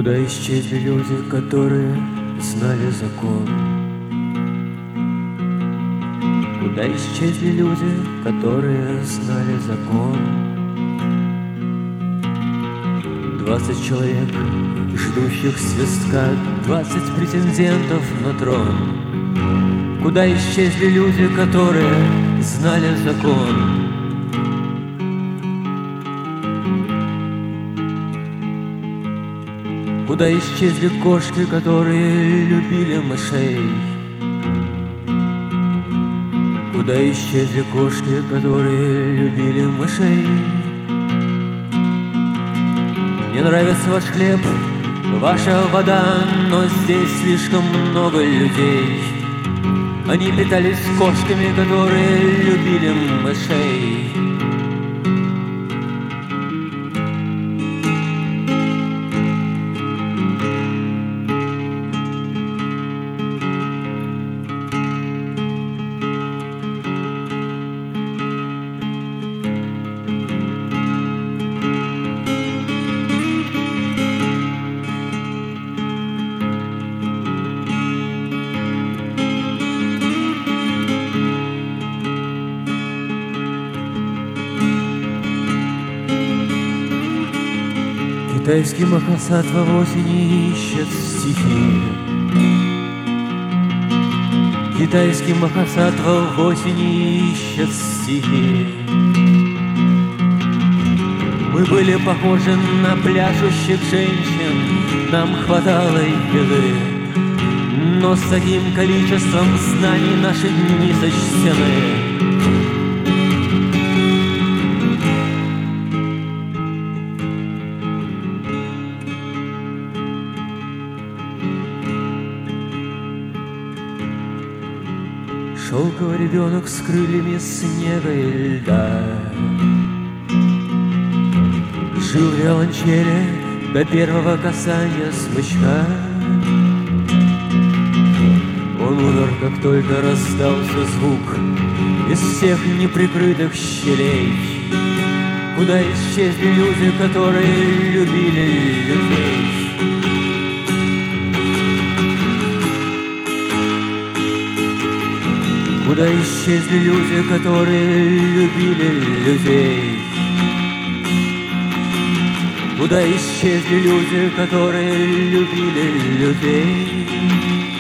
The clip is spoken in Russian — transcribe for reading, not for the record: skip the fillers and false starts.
Куда исчезли люди, которые знали закон? Куда исчезли люди, которые знали закон? 20 человек, ждущих свистка, 20 претендентов на трон. Куда исчезли люди, которые знали закон? Куда исчезли кошки, которые любили мышей? Куда исчезли кошки, которые любили мышей? Мне нравится ваш хлеб, ваша вода, но здесь слишком много людей. Они питались кошками, которые любили мышей. Китайский махасатва в осени ищет стихи. Китайский махасатва в осени ищет стихи. Мы были похожи на пляшущих женщин, нам хватало еды, но с таким количеством знаний наши дни сочтены. Шелковый ребенок с крыльями снега и льда жил в виолончели до первого касания смычка. Он умер, как только раздался звук из всех неприкрытых щелей. Куда исчезли люди, которые любили людей? Куда исчезли люди, которые любили людей? Куда исчезли люди, которые любили людей?